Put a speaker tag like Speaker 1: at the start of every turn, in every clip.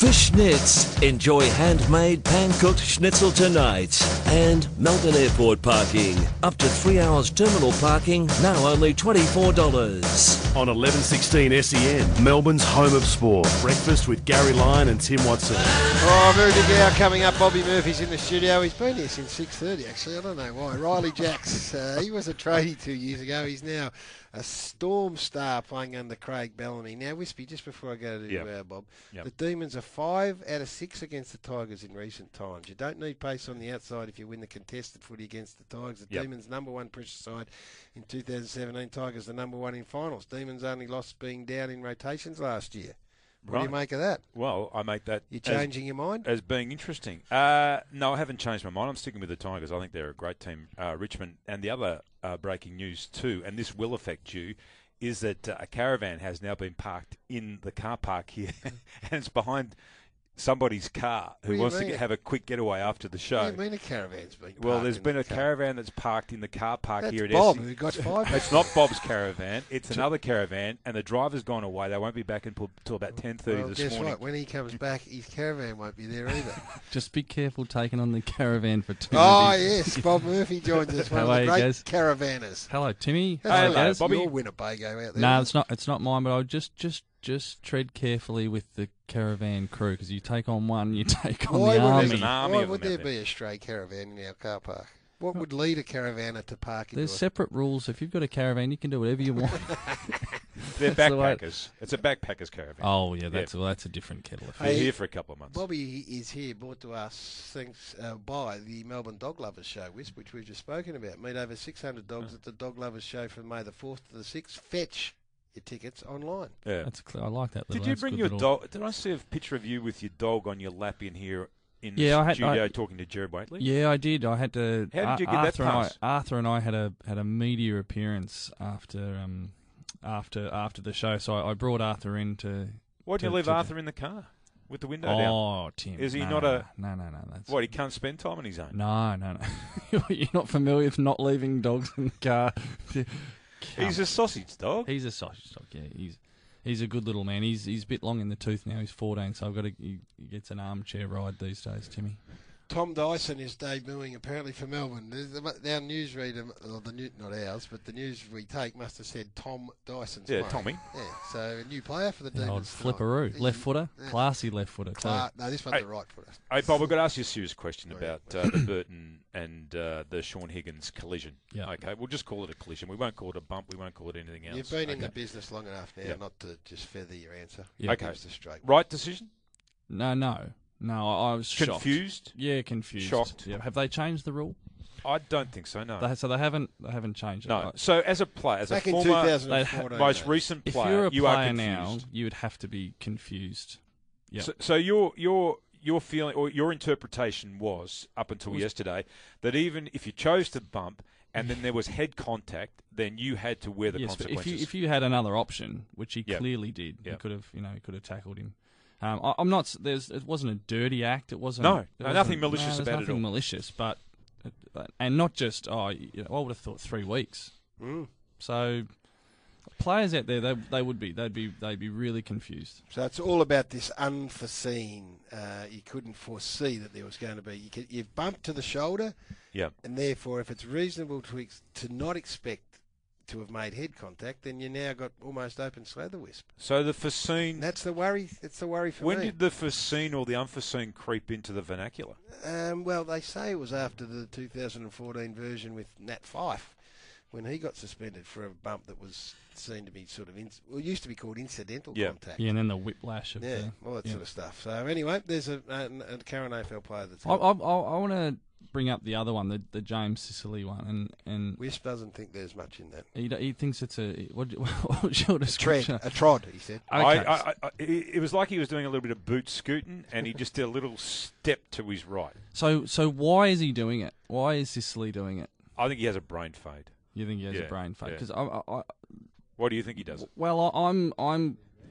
Speaker 1: for Schnitz. Enjoy handmade pan-cooked schnitzel tonight. And Melbourne Airport parking. Up to 3 hours terminal parking, now only $24.
Speaker 2: On 1116 SEN, Melbourne's home of sport. Breakfast with Gary Lyon and Tim Watson.
Speaker 3: Oh, very good hour coming up. Bobby Murphy's in the studio. He's been here since 6:30, actually. I don't know why. Riley Jacks, he was a tradie 2 years ago. He's now a Storm star playing under Craig Bellamy. Now, Wispy, just before I go to Bob, the Demons are 5 out of 6 against the Tigers in recent times. You don't need pace on the outside if you win the contested footy against the Tigers. The Demons' number one pressure side in 2017. Tigers the number one in finals. Demons only lost being down in rotations last year. What do you make of that?
Speaker 4: Well, I make that...
Speaker 3: You changing your mind?
Speaker 4: As being interesting. No, I haven't changed my mind. I'm sticking with the Tigers. I think they're a great team. Richmond, and the other breaking news too, and this will affect you, is that a caravan has now been parked in the car park here, and it's behind somebody's car who wants to have a quick getaway after the show.
Speaker 3: What do you mean a caravan's been parked?
Speaker 4: Well, there's been a caravan that's parked in the car park here at
Speaker 3: Bob, who got 5.
Speaker 4: It's not Bob's caravan. It's another caravan, and the driver's gone away. They won't be back until about 10:30 this morning.
Speaker 3: Guess what? When he comes back, his caravan won't be there either.
Speaker 5: Just be careful taking on the caravan for 2
Speaker 3: minutes. yes, Bob Murphy joins us, one of the great caravanners.
Speaker 5: Hello, Timmy.
Speaker 3: That's your Winnebago out there.
Speaker 5: No, it's not mine, but I'll just tread carefully with the caravan crew, because you take on one, you take on the army.
Speaker 3: Why would there be a stray caravan in our car park? What would lead a caravaner to park into
Speaker 5: There's separate rules. If you've got a caravan, you can do whatever you want.
Speaker 4: They're backpackers. It's a backpackers caravan.
Speaker 5: Oh, yeah, that's a different kettle of fish.
Speaker 4: We're here for a couple of months.
Speaker 3: Bobby is here, brought to us thanks by the Melbourne Dog Lovers Show, which we've just spoken about. Meet over 600 dogs at the Dog Lovers Show from May the 4th to the 6th. Fetch your tickets online.
Speaker 4: Yeah,
Speaker 5: I like that.
Speaker 4: Did you bring your dog? Did I see a picture of you with your dog on your lap in here in the studio talking to Jared Waitley?
Speaker 5: Yeah, I did. I had to.
Speaker 4: How did you get that pass?
Speaker 5: Arthur and I had a media appearance after the show, so I brought Arthur in to.
Speaker 4: Why did you leave Arthur in the car with the window down?
Speaker 5: Oh, Tim.
Speaker 4: Is he not a?
Speaker 5: No. That's
Speaker 4: what, he can't spend time on his own?
Speaker 5: No. You're not familiar with not leaving dogs in the car.
Speaker 4: He's a sausage dog.
Speaker 5: He's a sausage dog. Yeah, he's a good little man. He's a bit long in the tooth now. He's 14, so he gets an armchair ride these days, Timmy.
Speaker 3: Tom Dyson is debuting apparently for Melbourne. Our newsreader, not ours, but the news we take must have said Tom Dyson's
Speaker 4: Yeah, Tommy.
Speaker 3: Yeah, so a new player for the Demons.
Speaker 5: Old flipperoo. Left footer. Classy left footer, too.
Speaker 3: No, this one's the right footer.
Speaker 4: Hey, Bob, we've got to ask you a serious question about the Burton and the Sean Higgins collision.
Speaker 5: Yeah.
Speaker 4: Okay, we'll just call it a collision. We won't call it a bump. We won't call it anything else.
Speaker 3: You've been in the business long enough now not to just feather your answer.
Speaker 5: Yeah.
Speaker 4: Okay.
Speaker 3: Straight
Speaker 4: right decision?
Speaker 5: No, I was shocked.
Speaker 4: Confused?
Speaker 5: Yeah, confused.
Speaker 4: Shocked?
Speaker 5: Yeah. Have they changed the rule?
Speaker 4: I don't think so, no.
Speaker 5: So they haven't changed it.
Speaker 4: No. So as a player, as
Speaker 3: back
Speaker 4: a
Speaker 3: in
Speaker 4: former,
Speaker 3: 2014,
Speaker 4: most recent player,
Speaker 5: if you're a
Speaker 4: you
Speaker 5: player
Speaker 4: are confused.
Speaker 5: now, you would have to be confused. Yeah.
Speaker 4: So your feeling or your interpretation was up until yesterday that even if you chose to bump and then there was head contact, then you had to wear the consequences.
Speaker 5: But if you had another option, which he clearly did, he could have tackled him. I'm not. It wasn't a dirty act. It wasn't.
Speaker 4: Nothing malicious about it.
Speaker 5: Nothing malicious, but and not just. I would have thought 3 weeks. So players out there, they'd be really confused.
Speaker 3: So it's all about this unforeseen. You couldn't foresee that there was going to be. You've bumped to the shoulder.
Speaker 4: Yeah.
Speaker 3: And therefore, if it's reasonable to not expect to have made head contact, then you now got almost open slather wisp.
Speaker 4: So the foreseen...
Speaker 3: That's the worry. It's the worry for
Speaker 4: me. When
Speaker 3: me.
Speaker 4: did the foreseen or the unforeseen creep into the vernacular?
Speaker 3: Well, they say it was after the 2014 version with Nat Fyfe, when he got suspended for a bump that was seen to be sort of... it used to be called incidental contact.
Speaker 5: Yeah, and then the whiplash of
Speaker 3: all that sort of stuff. So anyway, there's a current AFL player that's...
Speaker 5: I want to bring up the other one, the James Sicily one, and
Speaker 3: Wisp doesn't think there's much in that.
Speaker 5: He thinks it's what's your description?
Speaker 3: A trod, he said.
Speaker 4: Okay. It was like he was doing a little bit of boot scooting, and he just did a little step to his right.
Speaker 5: So why is he doing it? Why is Sicily doing it?
Speaker 4: I think he has a brain fade.
Speaker 5: You think he has a brain fade? Because
Speaker 4: Why do you think he does it?
Speaker 5: Well, I'm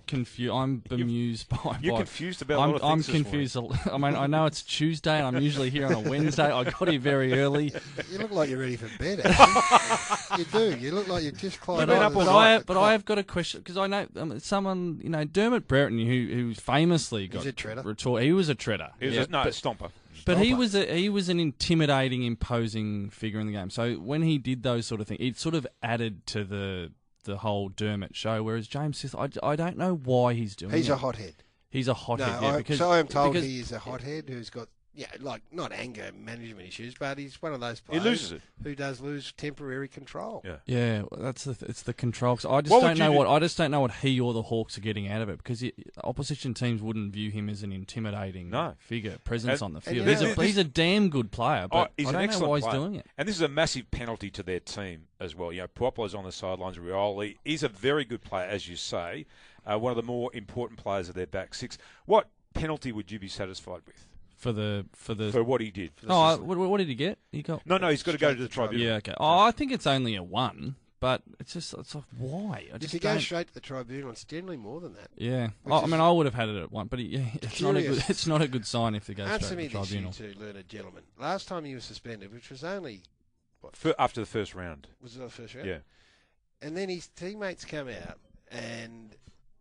Speaker 5: confused. I'm bemused by.
Speaker 4: You're confused about a lot of things
Speaker 5: I'm
Speaker 4: this morning.
Speaker 5: confused. I mean, I know it's Tuesday, and I'm usually here on a Wednesday. I got here very early.
Speaker 3: You look like you're ready for bed, actually. You do. You look like you've just climbed
Speaker 4: been
Speaker 3: out
Speaker 4: up
Speaker 3: of
Speaker 4: all
Speaker 3: the
Speaker 4: night.
Speaker 3: clock.
Speaker 5: But I have got a question, because I know someone, Dermot Brereton, who famously got
Speaker 3: a treader.
Speaker 5: he was a treader.
Speaker 4: He was
Speaker 5: Yeah,
Speaker 4: a stomper.
Speaker 5: But he was an intimidating, imposing figure in the game. So when he did those sort of things, it sort of added to the whole Dermot show. Whereas James Smith, I don't know why he's doing.
Speaker 3: He's
Speaker 5: it.
Speaker 3: a hothead.
Speaker 5: He's a hothead. Yeah, because
Speaker 3: so I'm told
Speaker 5: because-
Speaker 3: he is a hothead who's got, not anger management issues, but he's one of those
Speaker 4: He
Speaker 3: players
Speaker 4: loses it.
Speaker 3: who does lose temporary control.
Speaker 4: Yeah.
Speaker 5: Yeah, well, it's the control. So I just
Speaker 4: What would
Speaker 5: don't
Speaker 4: you
Speaker 5: know
Speaker 4: do?
Speaker 5: I just don't know what he or the Hawks are getting out of it, because opposition teams wouldn't view him as an intimidating figure, presence on the field. He's a damn good player, but
Speaker 4: he's
Speaker 5: I
Speaker 4: an
Speaker 5: don't know
Speaker 4: excellent
Speaker 5: why he's
Speaker 4: player.
Speaker 5: doing it.
Speaker 4: And this is a massive penalty to their team as well. Puopolo's on the sidelines. Rioli, he's a very good player, as you say. One of the more important players of their back six. What penalty would you be satisfied with
Speaker 5: For
Speaker 4: what he did?
Speaker 5: what did he get? He got
Speaker 4: No, he's got to go to the tribunal.
Speaker 5: yeah. Okay. Oh, I think it's only a 1, but it's like why? I
Speaker 3: If
Speaker 5: just
Speaker 3: you go
Speaker 5: don't.
Speaker 3: straight to the tribunal, it's generally more than that.
Speaker 5: Yeah,
Speaker 3: Which
Speaker 5: I
Speaker 3: is-
Speaker 5: mean, I would have had it at 1, but it's not a good.
Speaker 3: Curious.
Speaker 5: It's not a good sign if they go
Speaker 3: Answer
Speaker 5: straight
Speaker 3: me
Speaker 5: to the
Speaker 3: this, you
Speaker 5: tribunal.
Speaker 3: two learned gentlemen. Last time he was suspended, which was only,
Speaker 4: After the first round.
Speaker 3: was it the first round?
Speaker 4: Yeah.
Speaker 3: And then his teammates come out, and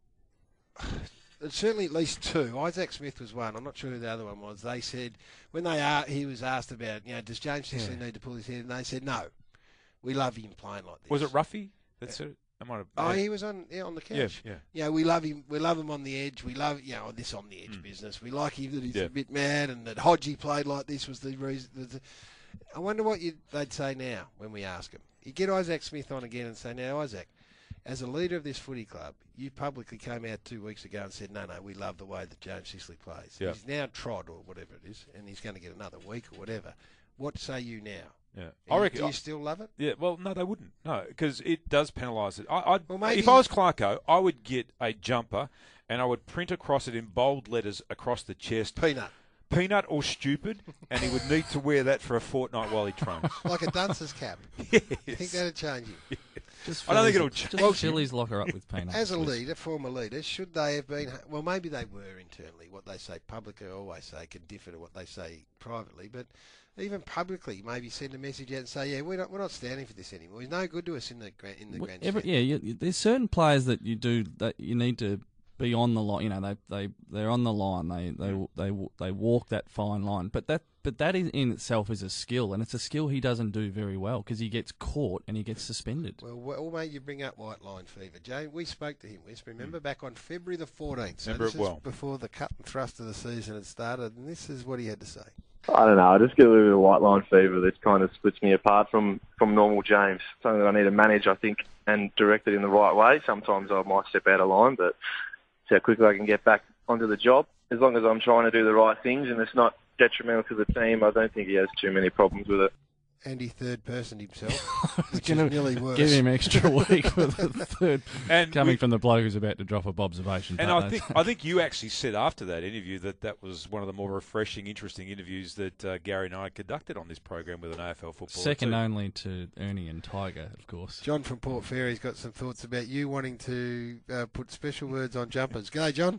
Speaker 3: certainly at least 2. Isaac Smith was one. I'm not sure who the other one was. They said, when he was asked about, does James Sicily need to pull his head? And they said, no, we love him playing like this.
Speaker 4: Was it Ruffy? That's it. I might have.
Speaker 3: Oh, he was on the couch.
Speaker 4: Yeah.
Speaker 3: We love him. We love him on the edge. We love this on the edge business. We like him that he's a bit mad, and that Hodgie played like this was the reason. I wonder what they'd say now when we ask him. You get Isaac Smith on again and say, now Isaac, as a leader of this footy club, you publicly came out 2 weeks ago and said, no, we love the way that James Sicily plays.
Speaker 4: Yeah.
Speaker 3: He's now trod or whatever it is, and he's going to get another week or whatever. What say you now?
Speaker 4: Yeah.
Speaker 3: Do
Speaker 4: I reckon.
Speaker 3: Do you still love it?
Speaker 4: Yeah, well, no, they wouldn't. No, because it does penalise it.
Speaker 3: maybe-
Speaker 4: If I was Clarko, I would get a jumper and I would print across it in bold letters across the chest, peanut or stupid, and he would need to wear that for a fortnight while he trains.
Speaker 3: Like a duncer's cap.
Speaker 4: Yes.
Speaker 3: You think that'd change him?
Speaker 5: Just
Speaker 4: I don't think
Speaker 5: fill
Speaker 4: it'll
Speaker 5: his-
Speaker 4: change.
Speaker 5: Just fill his locker up with peanuts.
Speaker 3: As a
Speaker 5: please.
Speaker 3: leader, former leader, should they have been... Well, maybe they were internally. What they say publicly, I always say, can differ to what they say privately. But even publicly, maybe send a message out and say, we're not standing for this anymore. He's no good to us in the grand stand.
Speaker 5: There's certain players that you need to be on the line. They're on the line. They walk that fine line. But that in itself is a skill, and it's a skill he doesn't do very well because he gets caught and he gets suspended.
Speaker 3: Well, mate, you bring up white line fever. Jane, we spoke to him, Wes, remember, back on February the 14th. So
Speaker 4: Remember
Speaker 3: this
Speaker 4: it well.
Speaker 3: is before the cut and thrust of the season had started, and this is what he had to say.
Speaker 6: I don't know. I just get a little bit of white line fever that kind of splits me apart from normal James. Something that I need to manage, I think, and direct it in the right way. Sometimes I might step out of line, but it's how quickly I can get back onto the job. As long as I'm trying to do the right things and it's not detrimental to the team, I don't think he has too many problems with it.
Speaker 3: And he third person himself, which
Speaker 5: Gonna
Speaker 3: is nearly worse.
Speaker 5: Give him extra week for the third.
Speaker 4: And
Speaker 5: Coming from the bloke who's about to drop a observation.
Speaker 4: And I think you actually said after that interview that was one of the more refreshing, interesting interviews that Gary and I conducted on this program with an AFL footballer.
Speaker 5: second
Speaker 4: too.
Speaker 5: only to Ernie and Tiger, of course.
Speaker 3: John from Port Fairy's got some thoughts about you wanting to put special words on jumpers. G'day, John.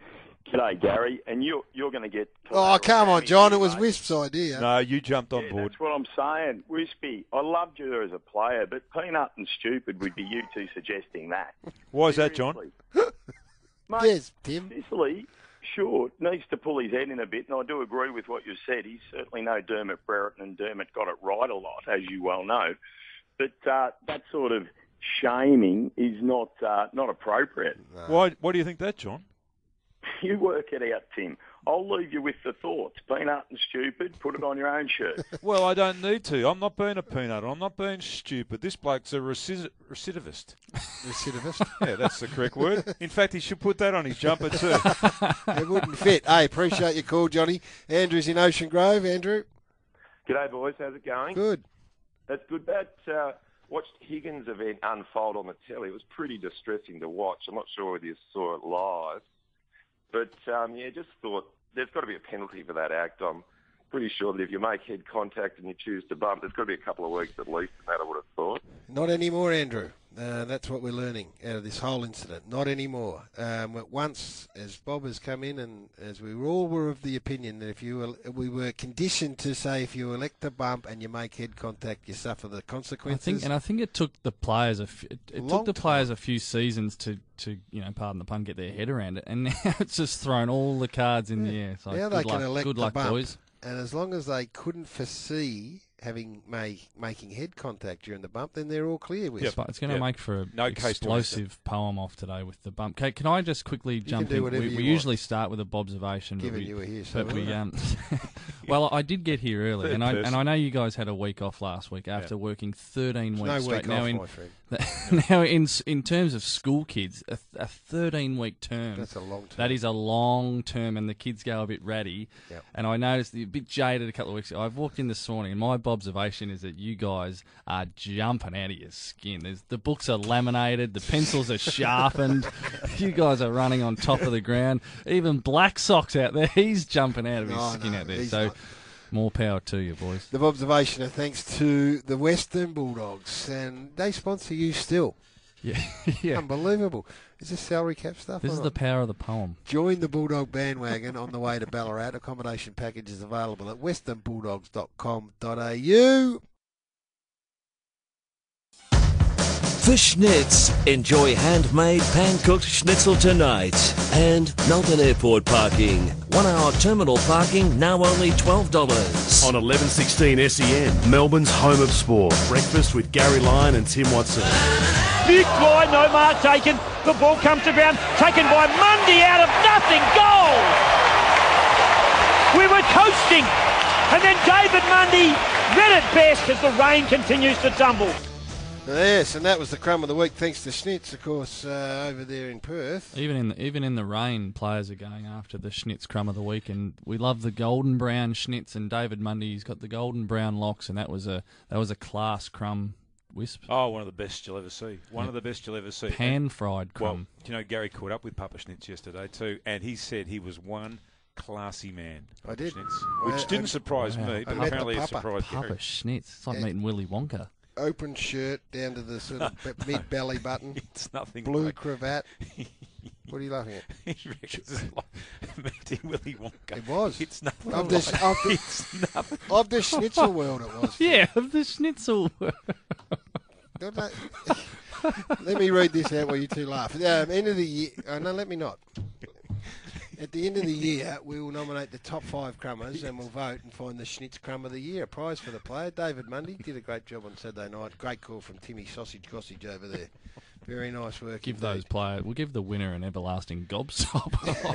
Speaker 7: G'day, Gary, and you're going to get...
Speaker 3: Oh, come on, John. It was
Speaker 7: mate.
Speaker 3: Wisp's idea.
Speaker 4: No, you jumped on
Speaker 7: Yeah,
Speaker 4: board.
Speaker 7: that's what I'm saying. Wispy, I loved you as a player, but peanut and stupid would be you two suggesting that.
Speaker 4: Why is that, John?
Speaker 7: Seriously. Mate,
Speaker 3: Yes, Tim.
Speaker 7: Sicily, sure, needs to pull his head in a bit, and I do agree with what you said. He's certainly no Dermot Brereton, and Dermot got it right a lot, as you well know. But that sort of shaming is not appropriate.
Speaker 4: Why do you think that, John?
Speaker 7: You work it out, Tim. I'll leave you with the thoughts. Peanut and stupid, put it on your own shirt.
Speaker 4: Well, I don't need to. I'm not being a peanut. I'm not being stupid. This bloke's a recidivist.
Speaker 3: Recidivist.
Speaker 4: Yeah, that's the correct word. In fact, he should put that on his jumper too.
Speaker 3: It wouldn't fit. Hey, appreciate your call, Johnny. Andrew's in Ocean Grove. Andrew,
Speaker 8: G'day, boys. How's it going?
Speaker 3: good.
Speaker 8: That's good. That watched Higgins' event unfold on the telly. It was pretty distressing to watch. I'm not sure whether you saw it live. But, just thought there's got to be a penalty for that act. I'm pretty sure that if you make head contact and you choose to bump, there's got to be a couple of weeks at least, and that I would have thought.
Speaker 3: Not anymore, Andrew. That's what we're learning out of this whole incident. Not anymore. Once, as Bob has come in, and as we all were of the opinion that we were conditioned to say if you elect a bump and you make head contact, you suffer the consequences.
Speaker 5: I think it took the players a few seasons to pardon the pun, get their head around it, and now it's just thrown all the cards in the air. So
Speaker 3: now they can elect
Speaker 5: good
Speaker 3: the
Speaker 5: luck,
Speaker 3: bump,
Speaker 5: boys.
Speaker 3: and as long as they couldn't foresee making head contact during the bump, then they're all clear with.
Speaker 5: It's going to make for an
Speaker 4: case
Speaker 5: explosive poem off today with the bump. Can I just quickly jump in? We usually start with a observation.
Speaker 3: Given you were here,
Speaker 5: well, I did get here early, and I know you guys had a week off last week after working 13 weeks straight.
Speaker 3: My friend.
Speaker 5: Now, in terms of school kids, a 13-week term.
Speaker 3: That's a long term.
Speaker 5: That is a long term, and the kids go a bit ratty.
Speaker 3: Yep.
Speaker 5: And I noticed a bit jaded a couple of weeks ago. I've walked in this morning, and my observation is that you guys are jumping out of your skin. The books are laminated, the pencils are sharpened. You guys are running on top of the ground. Even Black Sock's out there. He's jumping out of his skin out there. So. More power to you, boys.
Speaker 3: The observation are thanks to the Western Bulldogs, and they sponsor you still.
Speaker 5: Yeah.
Speaker 3: Unbelievable. Is this salary cap stuff?
Speaker 5: This is the power of the poem.
Speaker 3: Join the Bulldog bandwagon on the way to Ballarat. Accommodation packages available at westernbulldogs.com.au.
Speaker 1: For Schnitz, enjoy handmade pan-cooked schnitzel tonight. And Melbourne Airport parking. 1 hour terminal parking, now only $12.
Speaker 2: On 1116 SEN, Melbourne's home of sport. Breakfast with Gary Lyon and Tim Watson.
Speaker 9: Big fly, no mark taken. The ball comes to ground, taken by Mundy out of nothing. Goal! We were coasting. And then David Mundy read it best as the rain continues to tumble.
Speaker 3: Yes, and that was the crumb of the week, thanks to Schnitz, of course, over there in Perth.
Speaker 5: Even in the rain, players are going after the Schnitz crumb of the week, and we love the golden brown Schnitz. And David Mundy's got the golden brown locks, and that was a class crumb wisp.
Speaker 4: Oh, one of the best you'll ever see. One of the best you'll ever see.
Speaker 5: Pan-fried crumb.
Speaker 4: Well, Gary caught up with Papa Schnitz yesterday too, and he said he was one classy man.
Speaker 3: I did,
Speaker 4: which didn't surprise me, but apparently it surprised Gary.
Speaker 5: Papa Schnitz. It's like meeting Willy Wonka.
Speaker 3: Open shirt down to the sort of mid-belly button.
Speaker 4: It's nothing.
Speaker 3: Blue cravat. What are you laughing at?
Speaker 4: He reckons it's like meeting Willy Wonka.
Speaker 3: It was.
Speaker 4: It's nothing.
Speaker 3: Of the schnitzel world it was.
Speaker 5: Yeah, of the schnitzel world.
Speaker 3: Let me read this out while you two laugh. End of the year. Oh, no, let me not. At the end of the year, we will nominate the top 5 crummers and we'll vote and find the Schnitz Crumb of the Year. A prize for the player. David Mundy did a great job on Saturday night. Great call from Timmy Sausage Gossage over there. Very nice work.
Speaker 5: We'll give the winner an everlasting gobstop.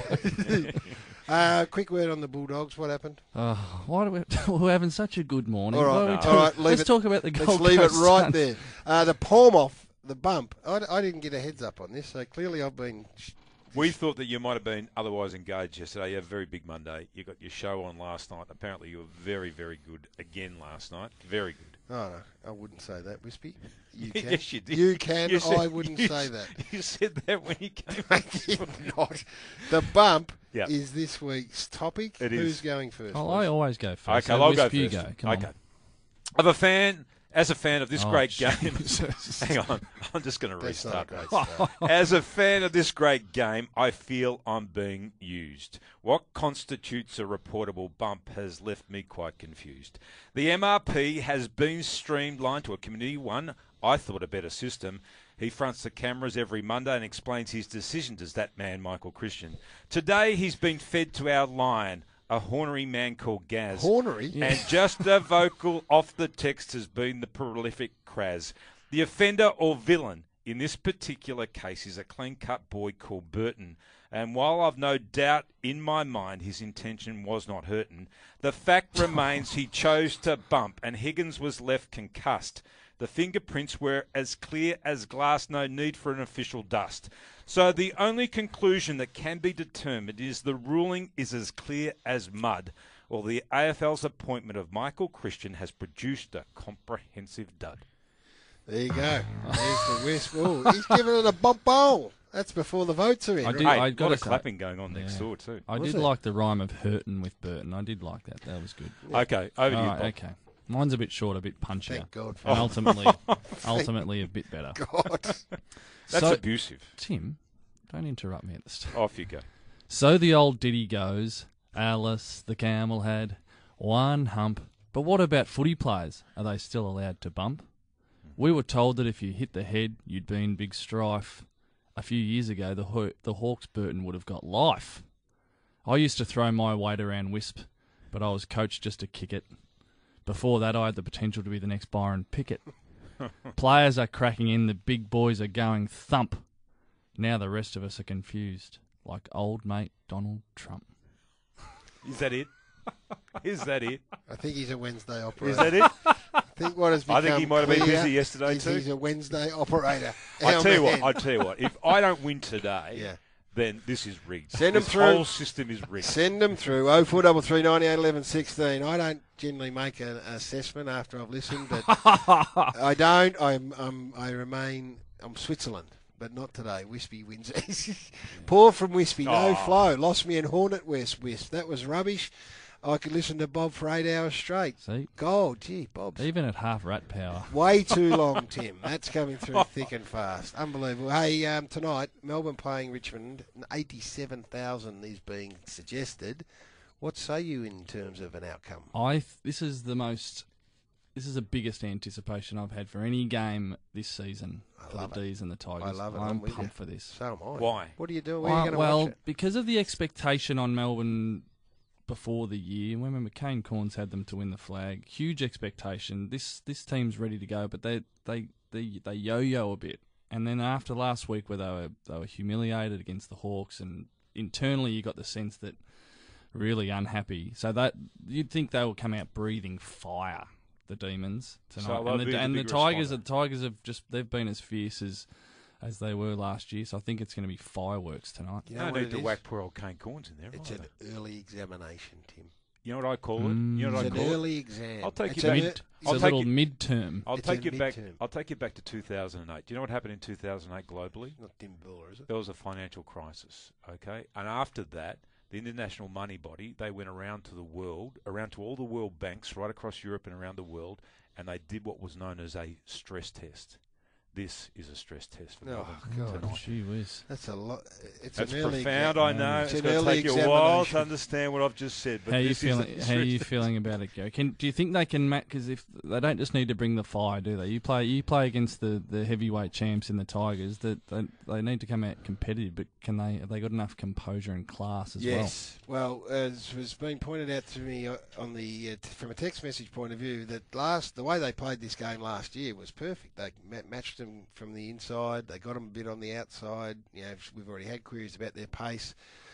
Speaker 3: Quick word on the Bulldogs. What happened?
Speaker 5: We're having such a good morning.
Speaker 3: All right,
Speaker 5: let's talk about the Gold
Speaker 3: Let's leave it
Speaker 5: Coast
Speaker 3: right
Speaker 5: Suns.
Speaker 3: there. The palm off, the bump. I didn't get a heads up on this, so clearly I've been...
Speaker 4: We thought that you might have been otherwise engaged yesterday. You had a very big Monday. You got your show on last night. Apparently you were very, very good again last night. Very good.
Speaker 3: Oh, no, I wouldn't say that, Wispy. You can.
Speaker 4: Yes, you did.
Speaker 3: You can.
Speaker 4: You said,
Speaker 3: I wouldn't say that.
Speaker 4: You said that when you came.
Speaker 3: I did not. The bump
Speaker 4: Yep.
Speaker 3: is this week's topic.
Speaker 4: It
Speaker 3: Who's
Speaker 4: is.
Speaker 3: going first?
Speaker 5: Oh, I always go first.
Speaker 4: Okay, I'll go
Speaker 5: Wisp, you
Speaker 4: first.
Speaker 5: go. Come
Speaker 4: okay.
Speaker 5: on.
Speaker 4: As a fan of this great game,
Speaker 5: Jesus.
Speaker 4: hang on, I'm just going to
Speaker 3: That's not
Speaker 4: restart.
Speaker 3: a great start.
Speaker 4: As a fan of this great game, I feel I'm being used. What constitutes a reportable bump has left me quite confused. The MRP has been streamlined to a Community One, I thought a better system. He fronts the cameras every Monday and explains his decisions as that man, Michael Christian. Today he's been fed to our lion, a hornery man called Gaz.
Speaker 3: Hornery?
Speaker 4: And just a vocal off the text has been the prolific Kraz. The offender or villain in this particular case is a clean-cut boy called Burton. And while I've no doubt in my mind his intention was not hurting, the fact remains he chose to bump and Higgins was left concussed. The fingerprints were as clear as glass, no need for an official dust. So the only conclusion that can be determined is the ruling is as clear as mud, or the AFL's appointment of Michael Christian has produced a comprehensive dud.
Speaker 3: There you go. There's the Wisp. Oh, he's giving it a bonbon. That's before the votes are in.
Speaker 4: Hey, a lot of clapping going on next door too.
Speaker 5: I did like the rhyme of hurtin' with Burton. I did like that. That was good.
Speaker 4: Okay, over to you, Bob.
Speaker 5: Okay. Mine's a bit short, a bit punchier.
Speaker 3: Thank God for
Speaker 5: And
Speaker 3: that.
Speaker 5: ultimately a bit better.
Speaker 3: God.
Speaker 4: That's abusive.
Speaker 5: Tim, don't interrupt me at the start.
Speaker 4: Off you go.
Speaker 5: So the old ditty goes, Alice the camel had one hump. But what about footy players? Are they still allowed to bump? We were told that if you hit the head, you'd be in big strife. A few years ago, the Hawks Burton would have got life. I used to throw my weight around Wisp, but I was coached just to kick it. Before that, I had the potential to be the next Byron Pickett. Players are cracking in, the big boys are going thump. Now the rest of us are confused, like old mate Donald Trump.
Speaker 4: Is that it? Is that it?
Speaker 3: I think he's a Wednesday operator.
Speaker 4: Is that it?
Speaker 3: I think what has become
Speaker 4: I think he might have been
Speaker 3: clear
Speaker 4: busy yesterday
Speaker 3: is
Speaker 4: too.
Speaker 3: He's a Wednesday operator.
Speaker 4: I tell you
Speaker 3: man.
Speaker 4: what. If I don't win today,
Speaker 3: Yeah.
Speaker 4: then this is rigged.
Speaker 3: Send 'em
Speaker 4: this
Speaker 3: through.
Speaker 4: whole system is rigged.
Speaker 3: Send them through 0433 98 11 16. I don't generally make an assessment after I've listened, but I don't. I'm Switzerland, but not today. Wispy wins. Poor from Wispy, no flow. Lost me in Hornet Wisp. That was rubbish. I could listen to Bob for 8 hours straight.
Speaker 5: See?
Speaker 3: Gold, gee, Bob.
Speaker 5: Even at half rat power.
Speaker 3: Way too long, Tim. That's coming through thick and fast. Unbelievable. Hey, tonight, Melbourne playing Richmond. 87,000 is being suggested. What say you in terms of an outcome?
Speaker 5: This is the biggest anticipation I've had for any game this season for the D's and the Tigers.
Speaker 3: I love it.
Speaker 5: I'm
Speaker 3: with
Speaker 5: pumped
Speaker 3: you.
Speaker 5: for this.
Speaker 3: So am I.
Speaker 4: Why?
Speaker 3: What are you doing? Where are you going to watch it?
Speaker 5: Because of the expectation on Melbourne before the year. Remember, Kane Corns had them to win the flag. Huge expectation. This team's ready to go, but they yo-yo a bit. And then after last week, where they were humiliated against the Hawks, and internally you got the sense that really unhappy. So that you'd think they will come out breathing fire, the Demons tonight.
Speaker 4: So
Speaker 5: the Tigers have they've been as fierce as they were last year, so I think it's going to be fireworks tonight.
Speaker 3: You know
Speaker 4: no
Speaker 3: what
Speaker 4: need
Speaker 3: it
Speaker 4: to
Speaker 3: is?
Speaker 4: whack poor old Kane Corns in there.
Speaker 3: It's an early examination, Tim.
Speaker 4: You know what I call it? You know what I
Speaker 3: It's
Speaker 4: call
Speaker 3: an
Speaker 4: it?
Speaker 3: early exam.
Speaker 4: I'll take
Speaker 3: It's
Speaker 4: you
Speaker 3: an
Speaker 4: back.
Speaker 5: It's
Speaker 3: I'll
Speaker 5: a
Speaker 3: take
Speaker 5: little
Speaker 3: it-
Speaker 5: midterm.
Speaker 4: I'll
Speaker 3: It's
Speaker 4: take
Speaker 3: a
Speaker 4: you back.
Speaker 3: midterm.
Speaker 4: I'll take you back to 2008. Do you know what happened in 2008 globally?
Speaker 3: Not Tim Buller, is it?
Speaker 4: There was a financial crisis. Okay, and after that, the International Money Body, they went around to the world, around to all the world banks right across Europe and around the world, and they did what was known as a stress test. This is a stress test for Melbourne
Speaker 3: God.
Speaker 4: tonight.
Speaker 5: Gee whiz.
Speaker 3: That's a lot. It's
Speaker 4: That's
Speaker 3: an early
Speaker 4: profound,
Speaker 3: exam.
Speaker 4: I know.
Speaker 3: It's
Speaker 4: It's
Speaker 3: an
Speaker 4: going to
Speaker 3: early
Speaker 4: take you a while to
Speaker 3: examination.
Speaker 4: understand what I've just said. But
Speaker 5: How are you
Speaker 4: this is
Speaker 5: feeling?
Speaker 4: a
Speaker 5: How are you
Speaker 4: stress
Speaker 5: feeling about it, Gary? Do you think they can match? Because if they don't just need to bring the fire, do they? You play against the heavyweight champs in the Tigers. That they need to come out competitive, but can they? Have they got enough composure and class as
Speaker 3: Yes. Well, as was being pointed out to me on the from a text message point of view, that the way they played this game last year was perfect. They matched them from the inside. They got them a bit on the outside. You know, we've already had queries about their pace.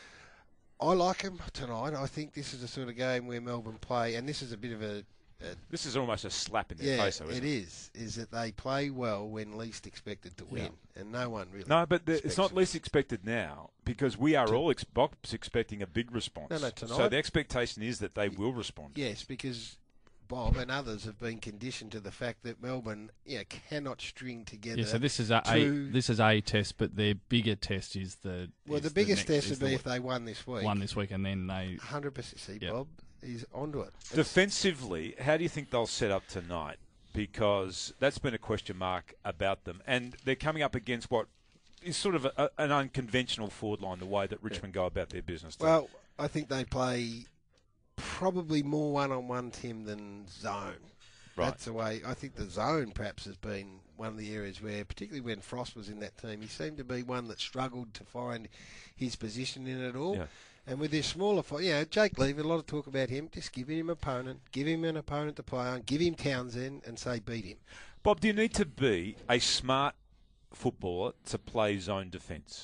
Speaker 3: I like them tonight. I think this is the sort of game where Melbourne play, and this is a bit of a
Speaker 4: This is almost a slap in their face, though, isn't
Speaker 3: it
Speaker 4: it?
Speaker 3: is that they play well when least expected to win, and no one really.
Speaker 4: No, but it's
Speaker 3: expects
Speaker 4: not
Speaker 3: it.
Speaker 4: least expected now because we are all expecting a big response.
Speaker 3: No, tonight.
Speaker 4: So the expectation is that they will respond.
Speaker 3: Yes, because Bob and others have been conditioned to the fact that Melbourne, cannot string together.
Speaker 5: well? Yeah. So this is a test, but their bigger test is the.
Speaker 3: Well,
Speaker 5: is
Speaker 3: the biggest
Speaker 5: next-
Speaker 3: test
Speaker 5: is
Speaker 3: would be
Speaker 5: the
Speaker 3: if they won this week.
Speaker 5: won this week, and then they.
Speaker 3: 100%. See,
Speaker 5: Yep.
Speaker 3: Bob, he's onto it.
Speaker 4: Defensively, how do you think they'll set up tonight? Because that's been a question mark about them. And they're coming up against what is sort of an unconventional forward line, the way that Richmond go about their business.
Speaker 3: Well, I think they play probably more one-on-one, Tim, than zone.
Speaker 4: Right.
Speaker 3: That's the way. I think the zone perhaps has been one of the areas where, particularly when Frost was in that team, he seemed to be one that struggled to find his position in it all.
Speaker 4: Yeah.
Speaker 3: And with this smaller fight, Jake Lever, a lot of talk about him. Just give him an opponent, give him an opponent to play on, give him Townsend, and say beat him.
Speaker 4: Bob, do you need to be a smart footballer to play zone defence?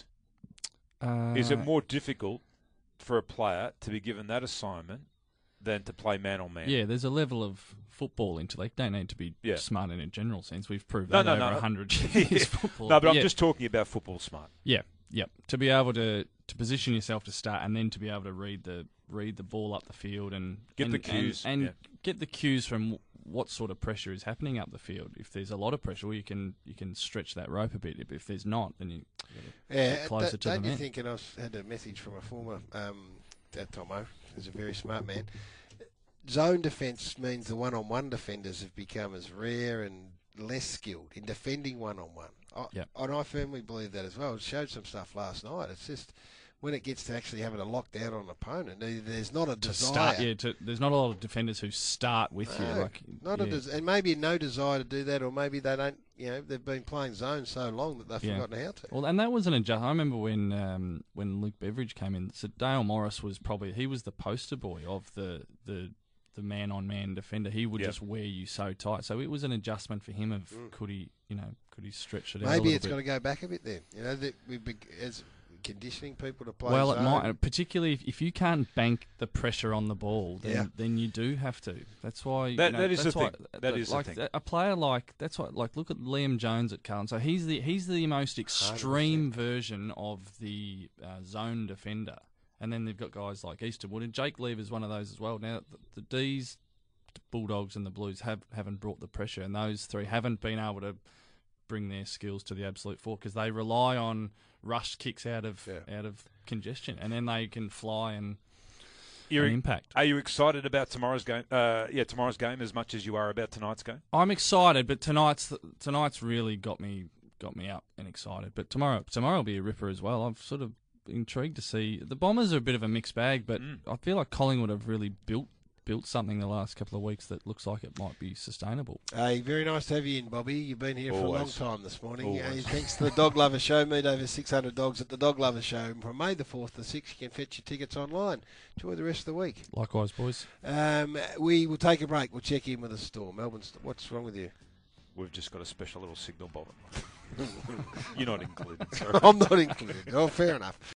Speaker 4: Is it more difficult for a player to be given that assignment than to play man-on-man?
Speaker 5: Yeah, there's a level of football intellect. They don't need to be
Speaker 4: Yeah.
Speaker 5: smart in a general sense. We've proved
Speaker 4: No,
Speaker 5: that
Speaker 4: no,
Speaker 5: over
Speaker 4: no.
Speaker 5: 100 years. Football.
Speaker 4: No, but I'm
Speaker 5: Yeah.
Speaker 4: just talking about football smart.
Speaker 5: Yeah. To be able to position yourself to start, and then to be able to read the ball up the field and
Speaker 4: Get the cues,
Speaker 5: and
Speaker 4: yeah.
Speaker 5: get the cues from what sort of pressure is happening up the field. If there's a lot of pressure, well, you can stretch that rope a bit. If there's not, then you get closer to the
Speaker 3: don't you
Speaker 5: man.
Speaker 3: think? And I had a message from a former Tomo, who's a very smart man. zone defence means the one-on-one defenders have become as rare and less skilled in defending one-on-one. And I firmly believe that as well. It showed some stuff last night. It's just when it gets to actually having to lock down on an opponent, there's not a desire.
Speaker 5: There's not a lot of defenders who start with you.
Speaker 3: And maybe no desire to do that, or maybe they don't. They've been playing zone so long that they've forgotten how to.
Speaker 5: Well, and that was an adjustment. I remember when Luke Beveridge came in. So Dale Morris was the poster boy of the man-on-man defender. He would just wear you so tight. So it was an adjustment for him of could he stretch it out a little bit.
Speaker 3: Maybe it's got to go back a bit then. As conditioning people to play
Speaker 5: Well,
Speaker 3: zone.
Speaker 5: it might, particularly if you can't bank the pressure on the ball, then you do have to. That's why
Speaker 4: that is the thing. That is
Speaker 5: the thing. A player look at Liam Jones at Carlton. So he's the most extreme 100%. Version of the zone defender. And then they've got guys like Easterwood, and Jake Lever's one of those as well. Now, the D's, Bulldogs and the Blues haven't brought the pressure, and those three haven't been able to bring their skills to the absolute fore because they rely on rush kicks out of congestion, and then they can fly and impact.
Speaker 4: Are you excited about tomorrow's game? Tomorrow's game as much as you are about tonight's game?
Speaker 5: I'm excited, but tonight's really got me up and excited. But tomorrow will be a ripper as well. I've sort of intrigued to see. The Bombers are a bit of a mixed bag, but I feel like Collingwood have really built something the last couple of weeks that looks like it might be sustainable.
Speaker 3: Hey, very nice to have you in, Bobby. You've been here for a long time this morning. Thanks to the Dog Lover Show. Meet over 600 dogs at the Dog Lover Show. And from May the 4th to 6th, you can fetch your tickets online. Enjoy the rest of the week.
Speaker 5: Likewise, boys.
Speaker 3: We will take a break. We'll check in with the Storm. Melbourne, what's wrong with you?
Speaker 4: We've just got a special little signal, Bob. You're not included. Sorry.
Speaker 3: I'm not included. Oh, fair enough.